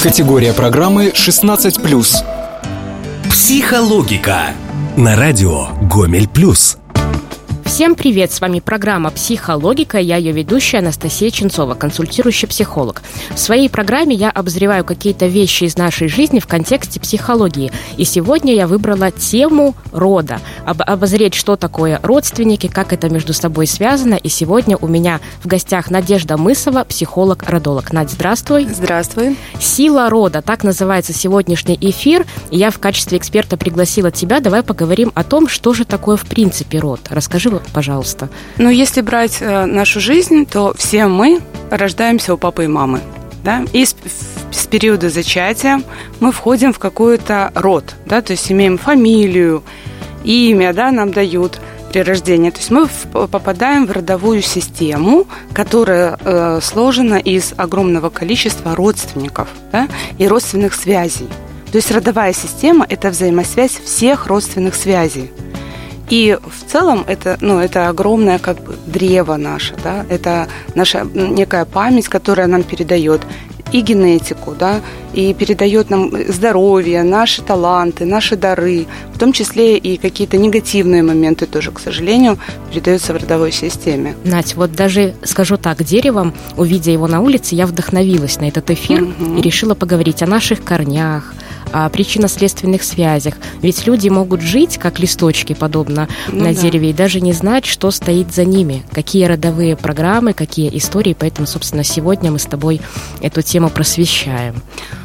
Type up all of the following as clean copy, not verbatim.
Категория программы 16+. Психологика. На радио Гомель Плюс. Всем привет! С вами программа «Психологика». Я ее ведущая Анастасия Ченцова, консультирующий психолог. В своей программе я обозреваю какие-то вещи из нашей жизни в контексте психологии. И сегодня я выбрала тему рода. Обозреть, что такое родственники, как это между собой связано. И сегодня у меня в гостях Надежда Мысова, психолог-родолог. Надь, здравствуй. Здравствуй. «Сила рода» – так называется сегодняшний эфир. И я в качестве эксперта пригласила тебя. Давай поговорим о том, что же такое в принципе род. Расскажи, пожалуйста. Ну, если брать нашу жизнь, то все мы рождаемся у папы и мамы. Да? И с периода зачатия мы входим в какой-то род. Да? То есть имеем фамилию, имя, да, нам дают при рождении. То есть мы попадаем в родовую систему, которая сложена из огромного количества родственников, да, и родственных связей. То есть родовая система – это взаимосвязь всех родственных связей. И в целом это огромное как бы древо наше, да, это наша некая память, которая нам передает и генетику, да, и передает нам здоровье, наши таланты, наши дары, в том числе и какие-то негативные моменты тоже, к сожалению, передаются в родовой системе. Надь, вот даже скажу так, деревом, увидя его на улице, я вдохновилась на этот эфир и решила поговорить о наших корнях, о причинно-следственных связях. Ведь люди могут жить, как листочки, подобно на дереве, и даже не знать, что стоит за ними, какие родовые программы, какие истории. Поэтому, собственно, сегодня мы с тобой эту тему просвещаем.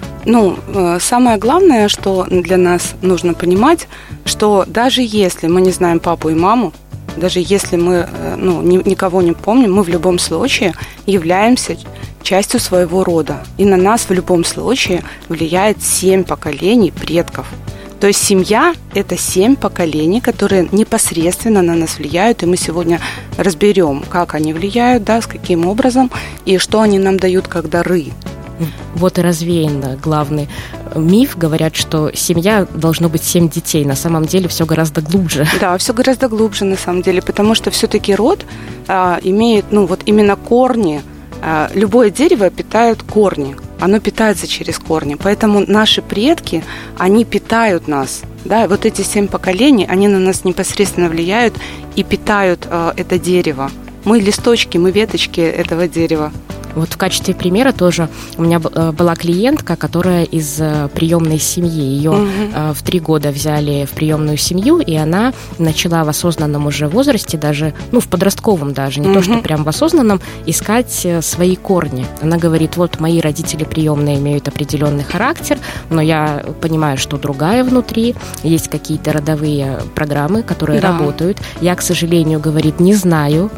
Ну, самое главное, что для нас нужно понимать, что даже если мы не знаем папу и маму, даже если мы никого не помним, мы в любом случае являемся частью своего рода. И на нас в любом случае влияет 7 поколений предков. То есть семья – это 7 поколений, которые непосредственно на нас влияют. И мы сегодня разберем, как они влияют, да, с каким образом, и что они нам дают как дары. Вот и развеян главный миф. Говорят, что семья должно быть 7 детей. На самом деле все гораздо глубже. Да, все гораздо глубже на самом деле, потому что все-таки род имеет, именно корни. Любое дерево питает корни, оно питается через корни, поэтому наши предки, они питают нас, да, вот эти 7 поколений, они на нас непосредственно влияют и питают это дерево. Мы листочки, мы веточки этого дерева. Вот в качестве примера тоже у меня была клиентка, которая из приемной семьи. Ее в 3 года взяли в приемную семью, и она начала в осознанном уже возрасте, даже, в подростковом даже, не то что прям в осознанном, искать свои корни. Она говорит, вот мои родители приемные имеют определенный характер, но я понимаю, что другая внутри, есть какие-то родовые программы, которые работают. Я, к сожалению, говорит, не знаю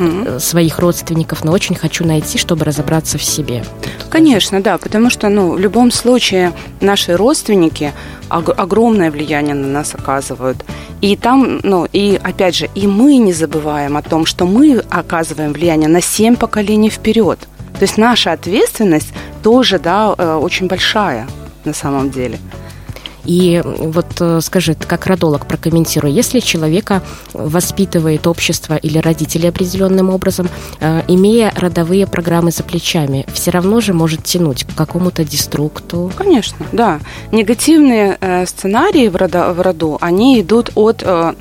своих родственников, но очень хочу найти, чтобы разобраться в себе. Конечно, да, потому что, в любом случае наши родственники огромное влияние на нас оказывают. И там, и опять же, и мы не забываем о том, что мы оказываем влияние на 7 поколений вперед. То есть наша ответственность тоже, очень большая на самом деле. И вот скажи, ты как родолог прокомментируй, если человека воспитывает общество или родители определенным образом, имея родовые программы за плечами, все равно же может тянуть к какому-то деструкту? Конечно, да. Негативные сценарии в роду, они идут от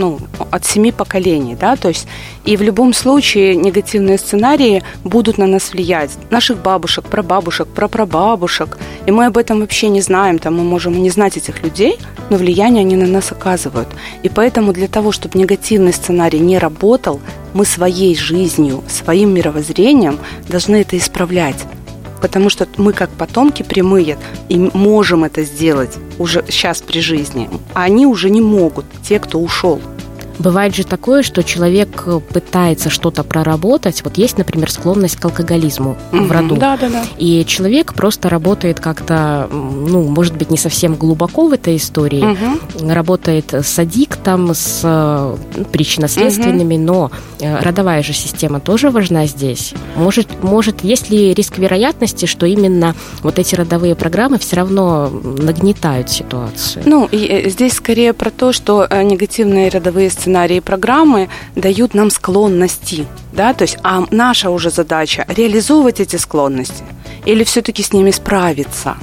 7 поколений, да, то есть и в любом случае негативные сценарии будут на нас влиять. Наших бабушек, прабабушек, прапрабабушек, и мы об этом вообще не знаем, там мы можем и не знать этих людей, но влияние они на нас оказывают. И поэтому для того, чтобы негативный сценарий не работал, мы своей жизнью, своим мировоззрением должны это исправлять. Потому что мы, как потомки прямые, и можем это сделать уже сейчас при жизни, а они уже не могут, те, кто ушел. Бывает же такое, что человек пытается что-то проработать. Вот есть, например, склонность к алкоголизму в роду. Да. И человек просто работает как-то, может быть, не совсем глубоко в этой истории. Работает с аддиктом, с причинно-следственными, но родовая же система тоже важна здесь. Может, есть ли риск вероятности, что именно вот эти родовые программы все равно нагнетают ситуацию? И здесь скорее про то, что негативные родовые сценарии программы дают нам склонности, да, то есть, а наша уже задача реализовывать эти склонности или все-таки с ними справиться.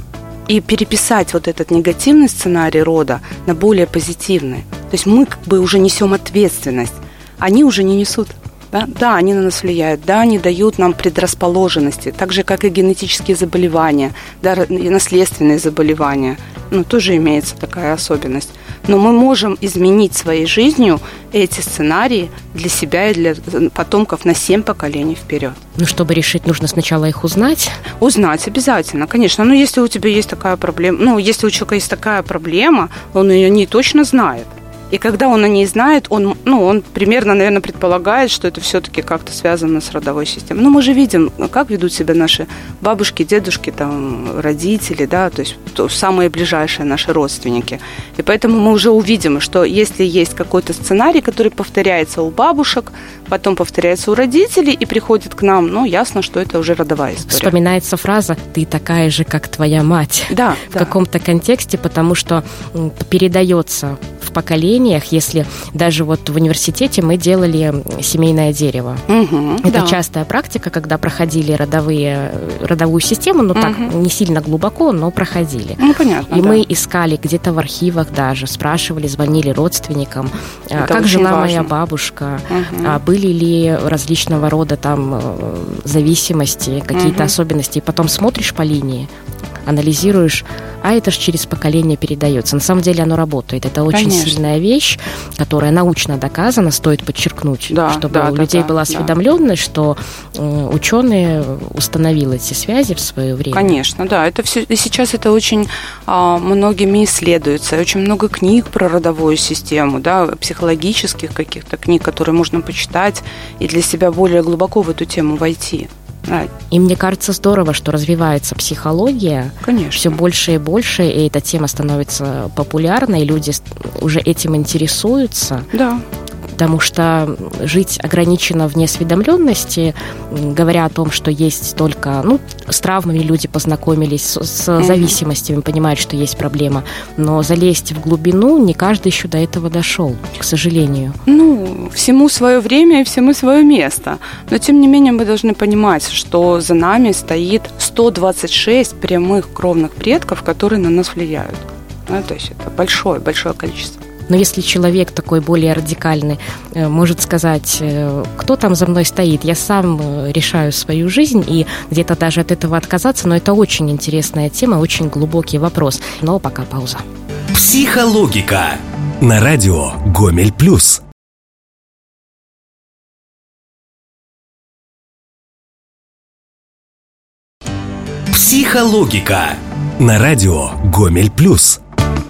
и переписать вот этот негативный сценарий рода на более позитивный. То есть мы как бы уже несем ответственность, они уже не несут. Да, они на нас влияют, да, они дают нам предрасположенности, так же, как и генетические заболевания, да, и наследственные заболевания. Тоже имеется такая особенность. Но мы можем изменить своей жизнью эти сценарии для себя и для потомков на 7 поколений вперед. Чтобы решить, нужно сначала их узнать? Узнать обязательно, конечно. Если у тебя есть такая проблема, если у человека есть такая проблема, он ее не точно знает. И когда он о ней знает, он примерно, наверное, предполагает, что это все-таки как-то связано с родовой системой. Мы же видим, как ведут себя наши бабушки, дедушки, родители, да, то есть самые ближайшие наши родственники. И поэтому мы уже увидим, что если есть какой-то сценарий, который повторяется у бабушек, потом повторяется у родителей и приходит к нам, ясно, что это уже родовая история. Вспоминается фраза «ты такая же, как твоя мать». Да. В каком-то контексте, потому что передается в поколениях, если даже в университете мы делали семейное дерево. Это частая практика, когда проходили родовую систему, так не сильно глубоко, но проходили. Понятно. И мы искали где-то в архивах даже, спрашивали, звонили родственникам, это как жила важно. моя бабушка, были ли различного рода зависимости, какие-то особенности. И потом смотришь по линии, анализируешь, это же через поколение передается. На самом деле оно работает. Это очень сильная вещь, которая научно доказана, стоит подчеркнуть, чтобы у людей была осведомленность, что ученые установили эти связи в свое время. Конечно, да. Это все, и сейчас это очень многими исследуется. Очень много книг про родовую систему, психологических каких-то книг, которые можно почитать и для себя более глубоко в эту тему войти. И мне кажется, здорово, что развивается психология. Конечно. Все больше и больше, и эта тема становится популярной, и люди уже этим интересуются. Да. Потому что жить ограниченно в неосведомленности, говоря о том, что есть только... с травмами люди познакомились, с зависимостями, понимают, что есть проблема. Но залезть в глубину не каждый еще до этого дошел, к сожалению. Всему свое время и всему свое место. Но, тем не менее, мы должны понимать, что за нами стоит 126 прямых кровных предков, которые на нас влияют. То есть это большое количество. Но если человек такой более радикальный может сказать, кто там за мной стоит, я сам решаю свою жизнь, и где-то даже от этого отказаться, но это очень интересная тема, очень глубокий вопрос. Но пока пауза. Психологика на радио Гомель Плюс. Психологика на радио Гомель Плюс.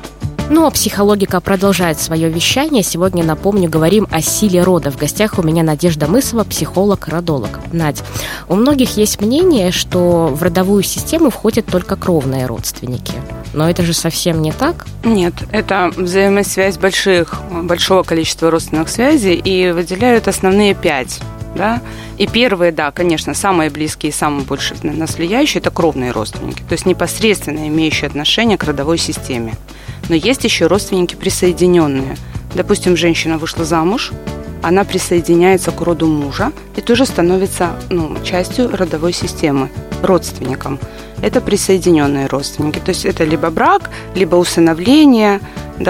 А психологика продолжает свое вещание. Сегодня, напомню, говорим о силе рода. В гостях у меня Надежда Мысова, психолог-родолог. Надь, у многих есть мнение, что в родовую систему входят только кровные родственники. Но это же совсем не так? Нет, это взаимосвязь большого количества родственных связей, и выделяют основные 5. Да? И первые, конечно, самые близкие и самые больше нас влияющие – это кровные родственники, то есть непосредственно имеющие отношение к родовой системе. Но есть еще родственники присоединенные. Допустим, женщина вышла замуж, она присоединяется к роду мужа и тоже становится частью родовой системы, родственником. Это присоединенные родственники. То есть это либо брак, либо усыновление,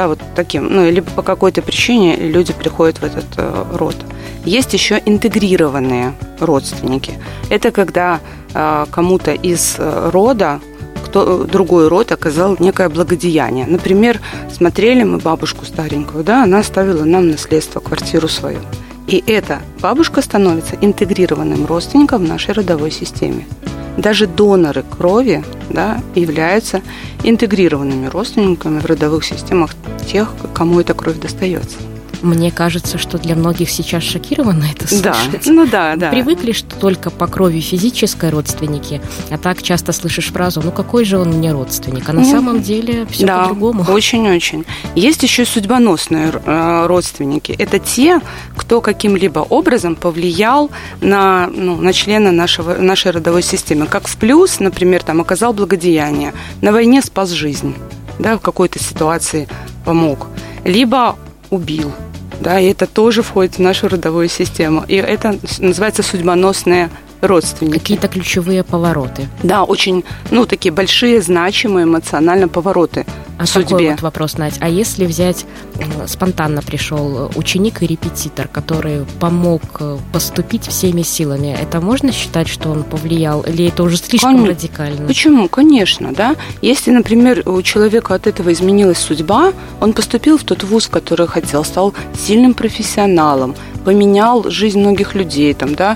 либо по какой-то причине люди приходят в этот род. Есть еще интегрированные родственники. Это когда кому-то из рода другой род оказал некое благодеяние. Например, смотрели мы бабушку старенькую, она оставила нам наследство, квартиру свою. И эта бабушка становится интегрированным родственником в нашей родовой системе. Даже доноры крови являются интегрированными родственниками в родовых системах тех, кому эта кровь достается. Мне кажется, что для многих сейчас шокировано это слышать. Да. Привыкли, что только по крови физической родственники, а так часто слышишь фразу какой же он мне родственник? А на самом деле все по-другому. Очень-очень. Есть еще судьбоносные родственники. Это те, кто каким-либо образом повлиял на члена нашей родовой системы. Как в плюс, например, оказал благодеяние, на войне спас жизнь, в какой-то ситуации помог. Либо убил. И это тоже входит в нашу родовую систему. И это называется судьбоносные родственники. Какие-то ключевые повороты. Да, очень, такие большие, значимые эмоционально повороты в судьбе. Такой вот вопрос, Надь. А если взять, спонтанно пришел ученик и репетитор, который помог поступить всеми силами, это можно считать, что он повлиял? Или это уже слишком радикально? Почему? Конечно, да. Если, например, у человека от этого изменилась судьба, он поступил в тот вуз, который хотел, стал сильным профессионалом, поменял жизнь многих людей,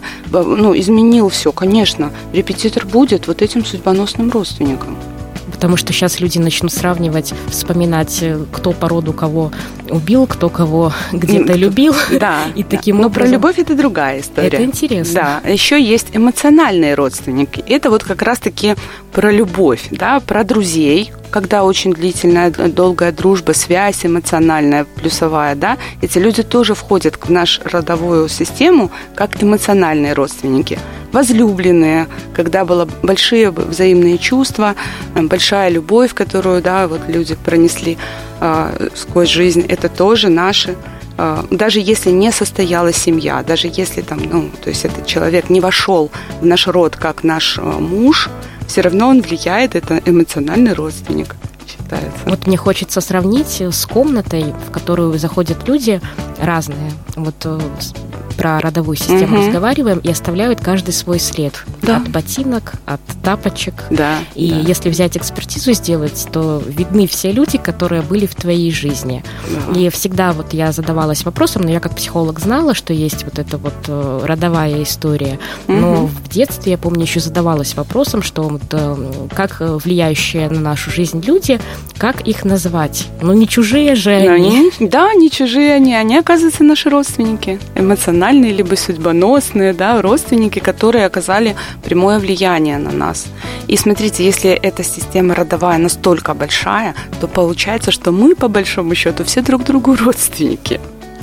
изменил все, конечно, репетитор будет вот этим судьбоносным родственником. Потому что сейчас люди начнут сравнивать, вспоминать, кто по роду кого убил, кто кого где-то любил. Да. И таким образом... Но про любовь это другая история. Это интересно. Да. Еще есть эмоциональные родственники. Это вот как раз-таки про любовь, про друзей, когда очень длительная, долгая дружба, связь эмоциональная, плюсовая, эти люди тоже входят в нашу родовую систему как эмоциональные родственники. Возлюбленные, когда было большие взаимные чувства, большая любовь, которую, люди пронесли сквозь жизнь, это тоже наши. Даже если не состоялась семья, даже если то есть этот человек не вошел в наш род как наш муж, все равно он влияет, это эмоциональный родственник считается. Вот мне хочется сравнить с комнатой, в которую заходят люди разные. Вот про родовую систему разговариваем и оставляют каждый свой след. Да. От ботинок, от тапочек. Да, и если взять экспертизу сделать, то видны все люди, которые были в твоей жизни. Да. И всегда я задавалась вопросом, но я как психолог знала, что есть вот эта вот родовая история. Но в детстве, я помню, еще задавалась вопросом, что как влияющие на нашу жизнь люди, как их назвать? Не чужие же они. Не чужие они оказывается, наши родственники. Эмоциональные, либо судьбоносные, родственники, которые оказали прямое влияние на нас. И смотрите, если эта система родовая настолько большая, то получается, что мы, по большому счету, все друг другу родственники.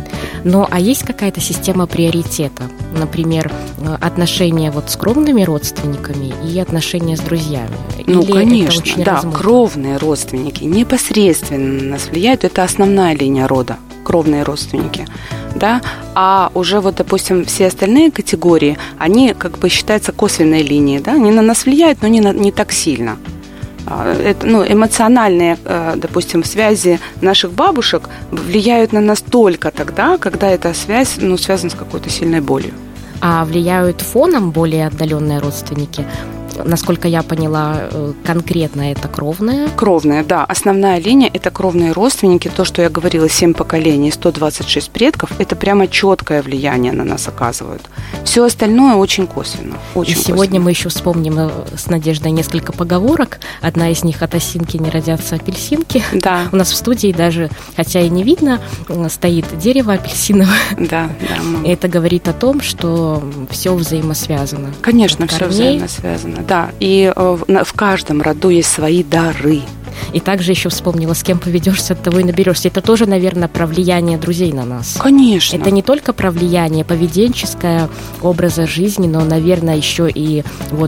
А есть какая-то система приоритета? Например, отношения с кровными родственниками и отношения с друзьями? Или конечно, это очень да, размыто? Кровные родственники непосредственно на нас влияют. Это основная линия рода, кровные родственники. А уже допустим, все остальные категории, они считаются косвенной линией, они на нас влияют, но не так сильно. Это, эмоциональные, допустим, связи наших бабушек влияют на нас только тогда, когда эта связь связана с какой-то сильной болью. А влияют фоном более отдаленные родственники? Насколько я поняла, конкретно это кровные? Кровные, да. Основная линия – это кровные родственники. То, что я говорила, 7 поколений, 126 предков – это прямо четкое влияние на нас оказывают. Все остальное очень косвенно. Очень сегодня мы еще вспомним с Надеждой несколько поговорок. Одна из них – от осинки не родятся апельсинки. Да. У нас в студии даже, хотя и не видно, стоит дерево апельсиновое. Да. Это говорит о том, что все взаимосвязано. Конечно, все взаимосвязано. Да, и в каждом роду есть свои дары. И также еще вспомнила, с кем поведешься, от того и наберешься. Это тоже, наверное, про влияние друзей на нас. Конечно. Это не только про влияние поведенческое, образа жизни, но, наверное, еще и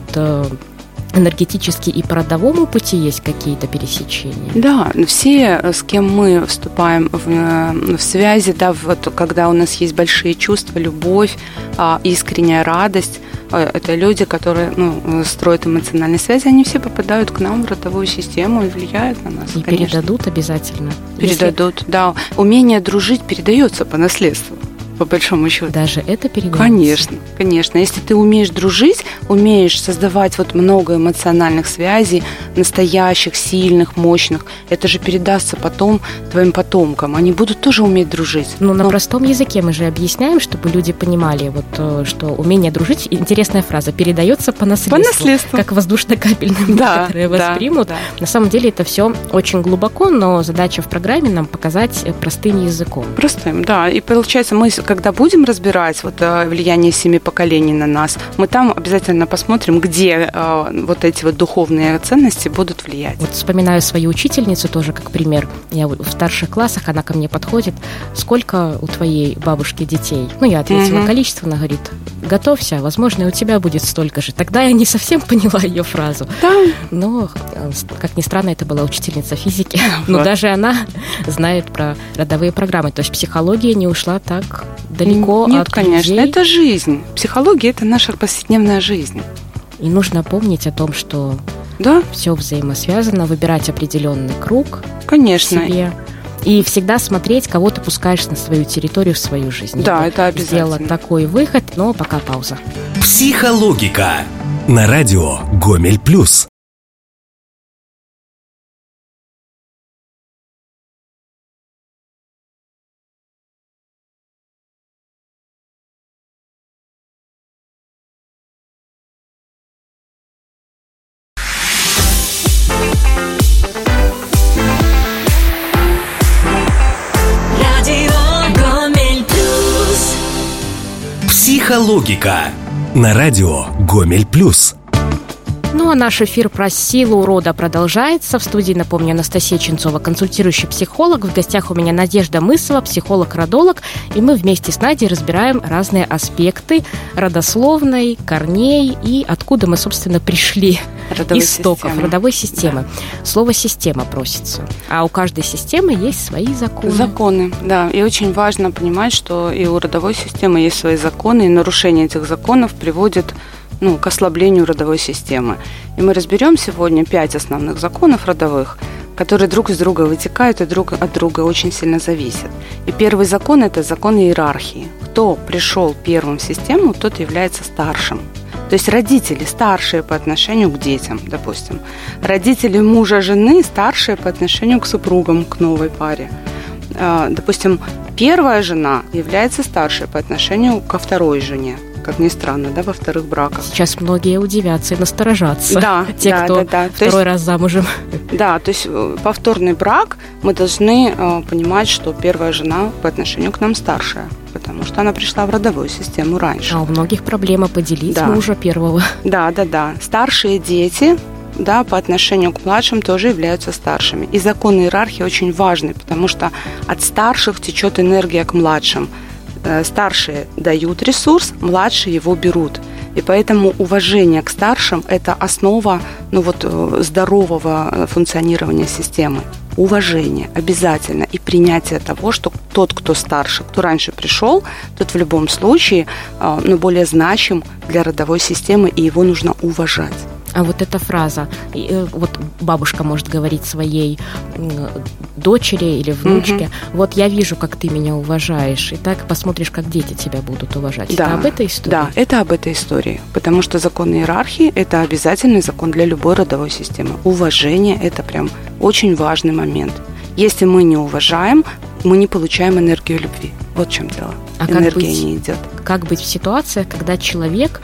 энергетически и по родовому пути есть какие-то пересечения? Да, все, с кем мы вступаем в связи, когда у нас есть большие чувства, любовь, искренняя радость, это люди, которые строят эмоциональные связи, они все попадают к нам в родовую систему и влияют на нас. И конечно. Передадут обязательно? Передадут, да. Умение дружить передается по наследству. По большому счету. Даже это передается? Конечно. Если ты умеешь дружить, умеешь создавать много эмоциональных связей, настоящих, сильных, мощных, это же передастся потом твоим потомкам. Они будут тоже уметь дружить. На простом языке мы же объясняем, чтобы люди понимали, что умение дружить, интересная фраза, передается по наследству. Как воздушно-капельным некоторые воспримут. Да. На самом деле это все очень глубоко, но задача в программе нам показать простым языком. Простым, да. И получается, мы когда будем разбирать влияние 7 поколений на нас, мы там обязательно посмотрим, где эти духовные ценности будут влиять. Вспоминаю свою учительницу тоже как пример. Я в старших классах, она ко мне подходит. Сколько у твоей бабушки детей? Я я ответила количество, она говорит: готовься, возможно, и у тебя будет столько же. Тогда я не совсем поняла ее фразу. Да. Но, как ни странно, это была учительница физики. Но даже она знает про родовые программы. То есть психология не ушла так далеко Нет, от конечно, людей. это жизнь. Психология – это наша повседневная жизнь. И нужно помнить о том, что Да, все взаимосвязано, выбирать определенный круг конечно. себе. И всегда смотреть, кого ты пускаешь на свою территорию, в свою жизнь. Да, Я это обязательно. сделала такой выход, но пока пауза. Психологика. На радио Гомель Плюс. Психологика. На радио Гомель Плюс. Ну а наш эфир про силу рода продолжается. В студии, напомню, Анастасия Ченцова, консультирующий психолог. В гостях у меня Надежда Мысова, психолог-родолог. И мы вместе с Надей разбираем разные аспекты родословной, корней и откуда мы, собственно, пришли. Истоков родовой системы. Да. Слово «система» просится. А у каждой системы есть свои законы. Законы, да. И очень важно понимать, что и у родовой системы есть свои законы, и нарушение этих законов приводит к ослаблению родовой системы. И мы разберем сегодня 5 основных законов родовых, которые друг из друга вытекают и друг от друга очень сильно зависят. И первый закон – это закон иерархии. Кто пришел первым в систему, тот является старшим. То есть родители старшие по отношению к детям, допустим. Родители мужа, жены старшие по отношению к супругам, к новой паре. Допустим, первая жена является старшей по отношению ко второй жене. Как ни странно, да, во вторых браках. Сейчас многие удивятся и насторожатся. Да, те, кто второй раз замужем. Да, то есть повторный брак мы должны понимать, что первая жена по отношению к нам старшая, потому что она пришла в родовую систему раньше. А у многих проблема поделить мужа первого. Да. Старшие дети, да, по отношению к младшим тоже являются старшими. И закон иерархии очень важный, потому что от старших течет энергия к младшим. Старшие дают ресурс, младшие его берут. И поэтому уважение к старшим – это основа здорового функционирования системы. Уважение обязательно и принятие того, что тот, кто старше, кто раньше пришел, тот в любом случае более значим для родовой системы, и его нужно уважать. А вот эта фраза, вот бабушка может говорить своей дочери или внучке: вот я вижу, как ты меня уважаешь, и так посмотришь, как дети тебя будут уважать. Да, это об этой истории? Да, это об этой истории, потому что закон иерархии – это обязательный закон для любой родовой системы. Уважение – это прям очень важный момент. Если мы не уважаем, мы не получаем энергию любви. Вот в чем дело. Энергия не идет. Как быть в ситуациях, когда человек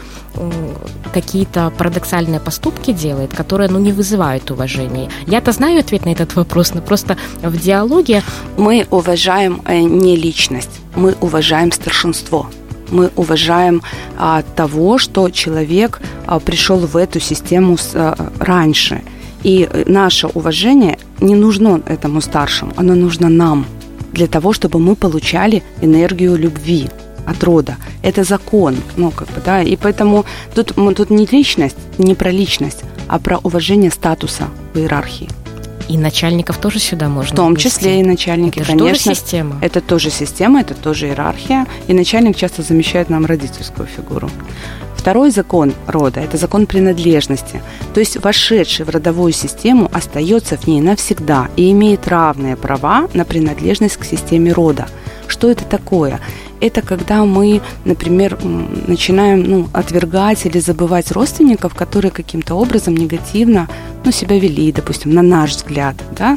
какие-то парадоксальные поступки делает, которые не вызывают уважения? Я-то знаю ответ на этот вопрос, но просто в диалоге... Мы уважаем не личность, мы уважаем старшинство. Мы уважаем того, что человек пришел в эту систему раньше. И наше уважение не нужно этому старшему, оно нужно нам, для того, чтобы мы получали энергию любви от рода. Это закон, и поэтому тут не личность, не про личность, а про уважение статуса в иерархии. И начальников тоже сюда можно в том числе и начальники, это конечно. Это тоже система. Это тоже система, это тоже иерархия. И начальник часто замещает нам родительскую фигуру. Второй закон рода – это закон принадлежности. То есть вошедший в родовую систему остается в ней навсегда и имеет равные права на принадлежность к системе рода. Что это такое? Это когда мы, например, начинаем отвергать или забывать родственников, которые каким-то образом негативно себя вели, допустим, на наш взгляд. Да?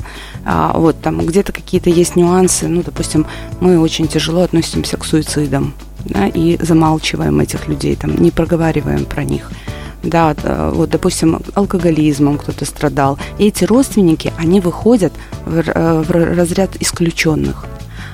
Где-то какие-то есть нюансы. Допустим, мы очень тяжело относимся к суицидам. Да, и замалчиваем этих людей, не проговариваем про них. Да, допустим, алкоголизмом кто-то страдал. И эти родственники, они выходят в разряд исключенных.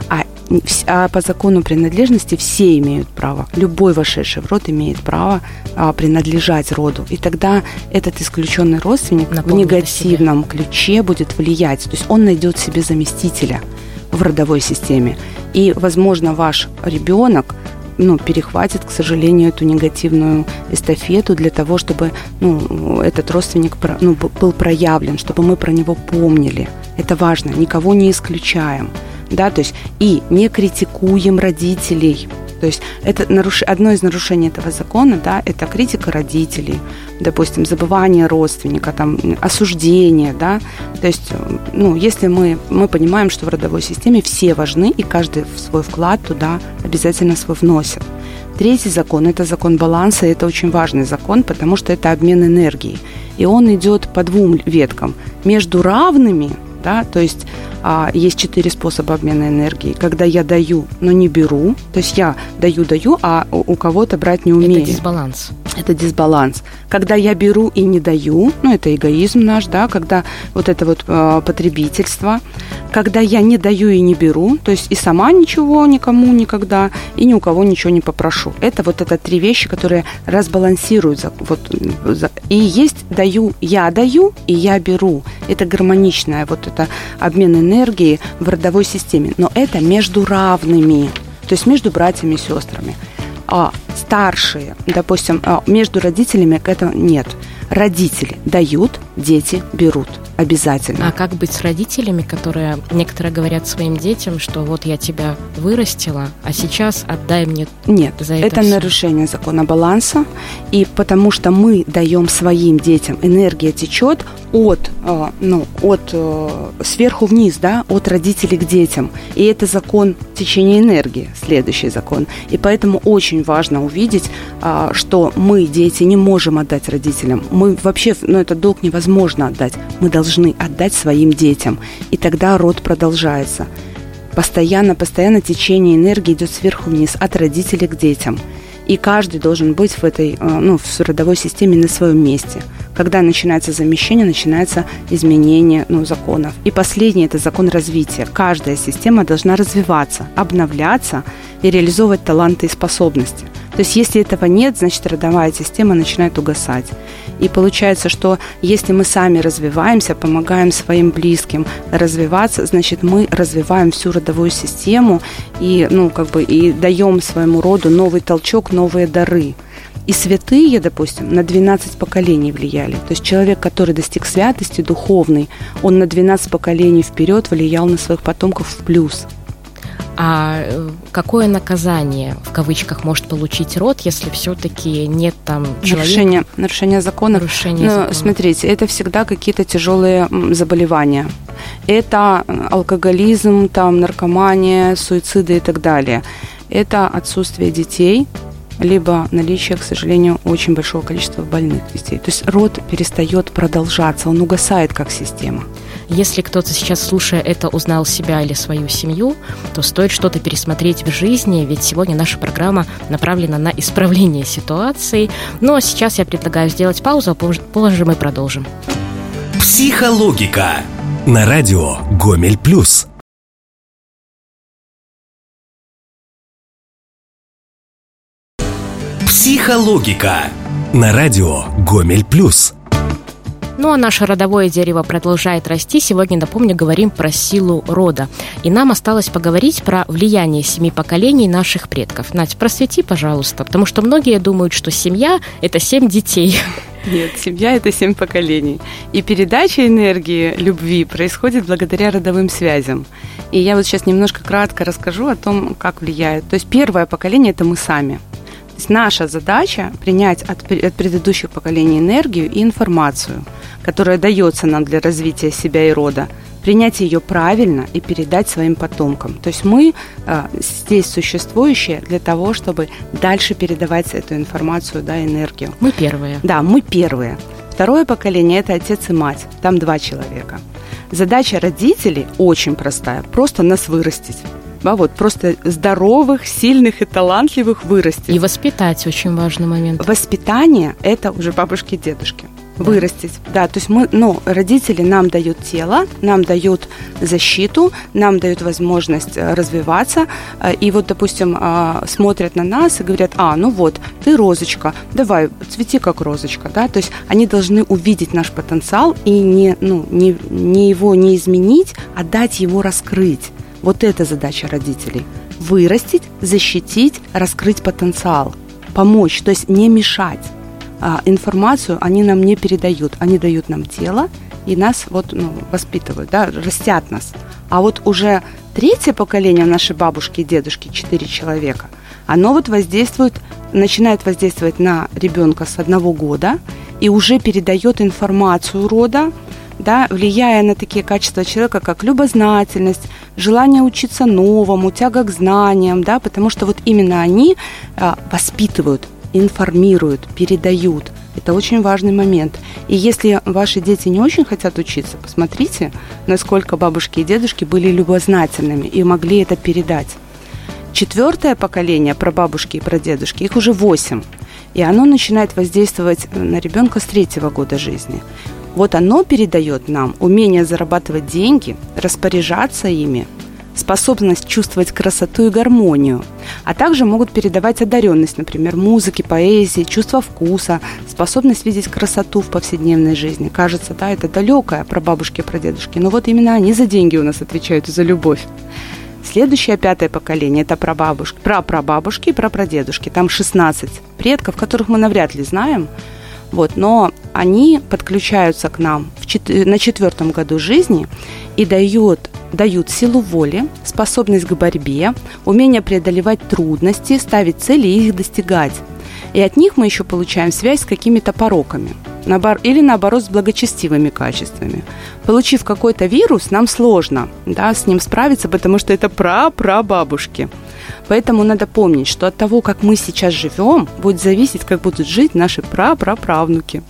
А по закону принадлежности все имеют право. Любой вошедший в род имеет право принадлежать роду. И тогда этот исключенный родственник в негативном ключе будет влиять. То есть он найдет себе заместителя в родовой системе. И, возможно, ваш ребенок перехватит, к сожалению, эту негативную эстафету для того, чтобы этот родственник был проявлен, чтобы мы про него помнили. Это важно, никого не исключаем. Да, то есть и не критикуем родителей. То есть это одно из нарушений этого закона, да, это критика родителей, допустим, забывание родственника, осуждение, да. То есть, если мы понимаем, что в родовой системе все важны, и каждый свой вклад туда обязательно свой вносит. Третий закон – это закон баланса, и это очень важный закон, потому что это обмен энергией. И он идет по двум веткам. Между равными, да, то есть есть 4 способа обмена энергией. Когда я даю, но не беру, то есть я даю, а у кого-то брать не умею. Это дисбаланс. Когда я беру и не даю, это эгоизм наш, да, когда вот это вот потребительство. Когда я не даю и не беру, то есть и сама ничего никому никогда, и ни у кого ничего не попрошу. Это 3 вещи, которые разбалансируют. И есть даю, и я беру. Это гармоничное это обмен энергии в родовой системе. Но это между равными, то есть между братьями и сестрами. Старшие, допустим, между родителями этого нет. Родители дают, дети берут. Обязательно. А как быть с родителями, которые некоторые говорят своим детям, что вот я тебя вырастила, а сейчас отдай мне за это все? Нарушение закона баланса, и потому что мы даем своим детям, энергия течет от сверху вниз, да, от родителей к детям. И это закон течения энергии, следующий закон. И поэтому очень важно увидеть, что мы, дети, не можем отдать родителям. Мы вообще, этот долг невозможно отдать. Мы должны отдать своим детям. И тогда род продолжается. Постоянно течение энергии идет сверху вниз, от родителей к детям. И каждый должен быть в этой, в родовой системе на своем месте. Когда начинается замещение, начинается изменение законов. И последний – это закон развития. Каждая система должна развиваться, обновляться и реализовывать таланты и способности. То есть, если этого нет, значит, родовая система начинает угасать. И получается, что если мы сами развиваемся, помогаем своим близким развиваться, значит, мы развиваем всю родовую систему и, и даем своему роду новый толчок, новые дары. И святые, допустим, на 12 поколений влияли. То есть человек, который достиг святости духовной, он на 12 поколений вперед влиял на своих потомков в плюс. А какое наказание, в кавычках, может получить род, если все-таки нет там человека? Нарушение закона. Смотрите, это всегда какие-то тяжелые заболевания. Это алкоголизм, наркомания, суициды и так далее. Это отсутствие детей, либо наличие, к сожалению, очень большого количества больных детей. То есть род перестает продолжаться, он угасает как система. Если кто-то сейчас, слушая это, узнал себя или свою семью, то стоит что-то пересмотреть в жизни, ведь сегодня наша программа направлена на исправление ситуации. Но сейчас я предлагаю сделать паузу, а позже мы продолжим. Психологика на радио Гомель Плюс. Психологика на радио Гомель Плюс. Ну а наше родовое дерево продолжает расти. Сегодня, напомню, говорим про силу рода. И нам осталось поговорить про влияние 7 поколений наших предков. Надь, просвети, пожалуйста, потому что многие думают, что семья – это 7 детей. Нет, семья – это 7 поколений. И передача энергии, любви происходит благодаря родовым связям. И я сейчас немножко кратко расскажу о том, как влияет. То есть первое поколение – это мы сами. То есть наша задача принять от предыдущих поколений энергию и информацию, которая дается нам для развития себя и рода, принять ее правильно и передать своим потомкам. То есть мы здесь существующие для того, чтобы дальше передавать эту информацию, энергию. Мы первые. Да, мы первые. Второе поколение – это отец и мать. Там 2 человека. Задача родителей очень простая – просто нас вырастить. Просто здоровых, сильных и талантливых вырастить. И воспитать очень важный момент. Воспитание – это уже бабушки и дедушки. Да. Вырастить. Да, то есть родители нам дают тело, нам дают защиту, нам дают возможность развиваться. И допустим, смотрят на нас и говорят: ты розочка, давай, цвети как розочка. Да? То есть они должны увидеть наш потенциал и не его не изменить, а дать его раскрыть. Вот это задача родителей. вырастить, защитить, раскрыть потенциал, помочь, то есть не мешать. Информацию они нам не передают, они дают нам тело и нас воспитывают, да, растят нас. А вот уже третье поколение нашей бабушки и дедушки, 4 человека, оно начинает воздействовать на ребенка с 1 года и уже передает информацию рода, да, влияя на такие качества человека, как любознательность, желание учиться новому, тяга к знаниям, да, потому что вот именно они воспитывают, информируют, передают. Это очень важный момент. И если ваши дети не очень хотят учиться, посмотрите, насколько бабушки и дедушки были любознательными и могли это передать. 4 поколение прабабушки и прадедушки, их уже 8. И оно начинает воздействовать на ребенка с 3 года жизни. Вот оно передает нам умение зарабатывать деньги, распоряжаться ими, способность чувствовать красоту и гармонию, а также могут передавать одаренность, например, музыки, поэзии, чувство вкуса, способность видеть красоту в повседневной жизни. Кажется, да, это далекое про бабушки и про дедушки, но вот именно они за деньги у нас отвечают, за любовь. Следующее 5 поколение – это прапрабабушки и прапрадедушки. Там 16 предков, которых мы навряд ли знаем, но они подключаются к нам на 4 году жизни и дают силу воли, способность к борьбе, умение преодолевать трудности, ставить цели и их достигать. И от них мы еще получаем связь с какими-то пороками или, наоборот, с благочестивыми качествами. Получив какой-то вирус, нам сложно, да, с ним справиться, потому что это прабабушки. Поэтому надо помнить, что от того, как мы сейчас живем, будет зависеть, как будут жить наши праправнуки.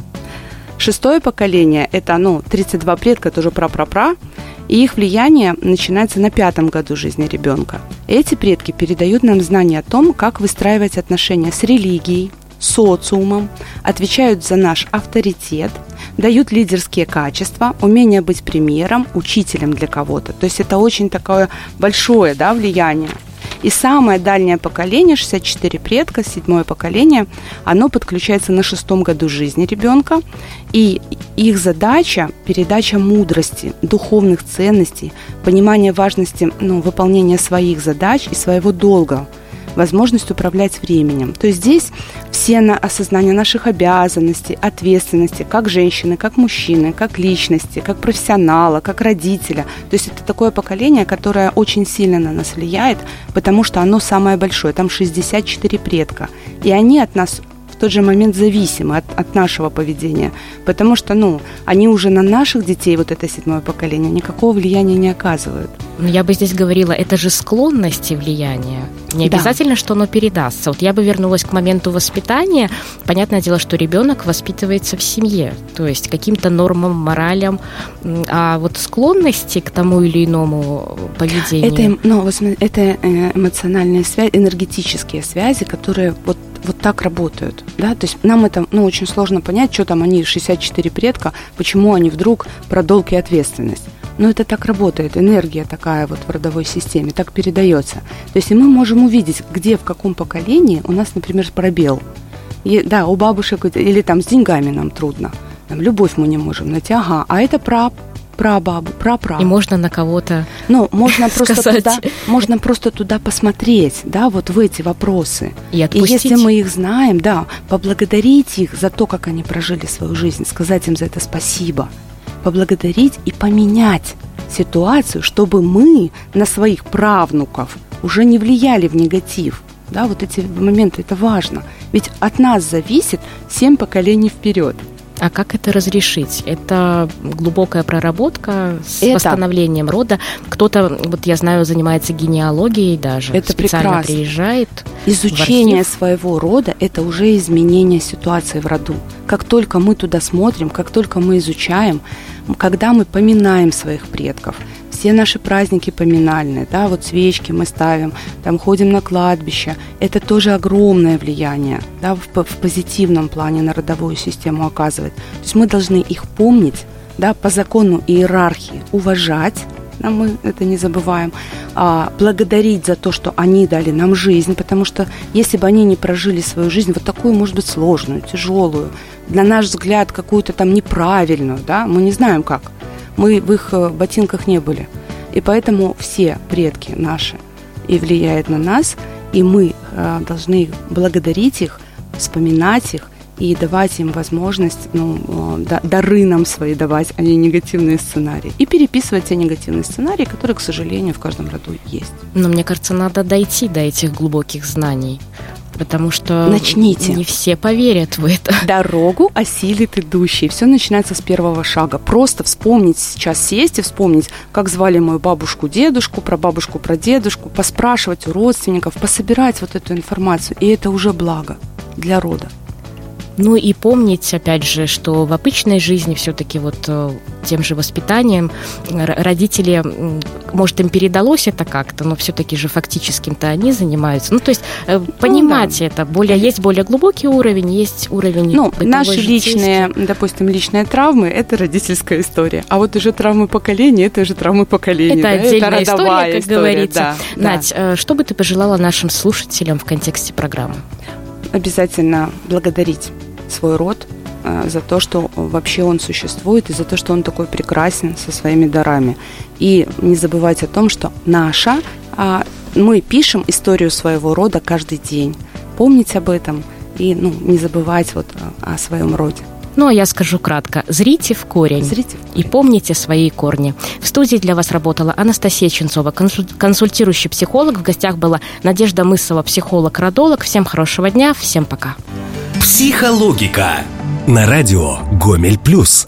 6 поколение – это 32 предка, тоже прапрапра, и их влияние начинается на 5 году жизни ребенка. Эти предки передают нам знания о том, как выстраивать отношения с религией, социумом, отвечают за наш авторитет, дают лидерские качества, умение быть примером, учителем для кого-то. То есть это очень такое большое, да, влияние. И самое дальнее поколение, 64 предка, 7 поколение, оно подключается на 6 году жизни ребенка. И их задача – передача мудрости, духовных ценностей, понимание важности выполнения своих задач и своего долга, возможность управлять временем. То есть здесь все осознание наших обязанностей, ответственности, как женщины, как мужчины, как личности, как профессионала, как родителя. То есть это такое поколение, которое очень сильно на нас влияет, потому что оно самое большое, там 64 предка. И они от нас в тот же момент зависимы от нашего поведения, потому что, они уже на наших детей, вот это 7 поколение, никакого влияния не оказывают. Я бы здесь говорила, это же склонности влияния. Не обязательно, что оно передастся. Вот я бы вернулась к моменту воспитания. Понятное дело, что ребенок воспитывается в семье, то есть каким-то нормам, моралям, а вот склонности к тому или иному поведению. Это эмоциональные связи, энергетические связи, которые вот так работают, да, то есть нам это, очень сложно понять, что там они 64 предка, почему они вдруг про долг и ответственность. Но это так работает, энергия такая вот в родовой системе, так передается. То есть и мы можем увидеть, где, в каком поколении у нас, например, пробел. У бабушек, или там с деньгами нам трудно, там любовь мы не можем найти, а это прабабу. И можно на кого-то можно просто туда посмотреть, да, вот в эти вопросы. И отпустить. И если мы их знаем, да, поблагодарить их за то, как они прожили свою жизнь, сказать им за это спасибо, поблагодарить и поменять ситуацию, чтобы мы на своих правнуков уже не влияли в негатив. Да, вот эти моменты, это важно. Ведь от нас зависит 7 поколений вперед. А как это разрешить? Это глубокая проработка с восстановлением рода. Кто-то, вот я знаю, занимается генеалогией даже. Это специально прекрасно. Приезжает. Изучение своего рода – это уже изменение ситуации в роду. Как только мы туда смотрим, как только мы изучаем, когда мы поминаем своих предков, все наши праздники поминальные, да, вот свечки мы ставим, там ходим на кладбище, это тоже огромное влияние, да, в позитивном плане на родовую систему оказывает. То есть мы должны их помнить, да, по закону иерархии уважать, да, мы это не забываем, благодарить за то, что они дали нам жизнь, потому что если бы они не прожили свою жизнь, вот такую, может быть, сложную, тяжелую, на наш взгляд, какую-то там неправильную, да, мы не знаем как. Мы в их ботинках не были. И поэтому все предки наши, и влияет на нас, и мы должны благодарить их, вспоминать их и давать им возможность, дары нам свои давать, а не негативные сценарии. И переписывать те негативные сценарии, которые, к сожалению, в каждом роду есть. Но мне кажется, надо дойти до этих глубоких знаний, потому что начните. Не все поверят в это. Дорогу осилит идущий. Все начинается с первого шага. Просто вспомнить сейчас, сесть и вспомнить, как звали мою бабушку, дедушку, прабабушку, прадедушку, поспрашивать у родственников, пособирать вот эту информацию. И это уже благо для рода. Ну и помнить, опять же, что в обычной жизни все-таки вот тем же воспитанием родители, может, им передалось это как-то, но все-таки же фактическим-то они занимаются. Ну, то есть понимать это. Есть более глубокий уровень, есть уровень наши личные, допустим, личные травмы – это родительская история. А вот уже травмы поколения – это уже травмы поколения. Это отдельная история, как говорится. Да, Надь, что бы ты пожелала нашим слушателям в контексте программы? Обязательно благодарить свой род за то, что вообще он существует, и за то, что он такой прекрасен со своими дарами. И не забывать о том, что мы пишем историю своего рода каждый день. Помнить об этом и не забывать о своем роде. Ну, а я скажу кратко. Зрите в корень. И помните свои корни. В студии для вас работала Анастасия Ченцова, консультирующий психолог. В гостях была Надежда Мысова, психолог-родолог. Всем хорошего дня, всем пока. Психологика. На радио Гомель+.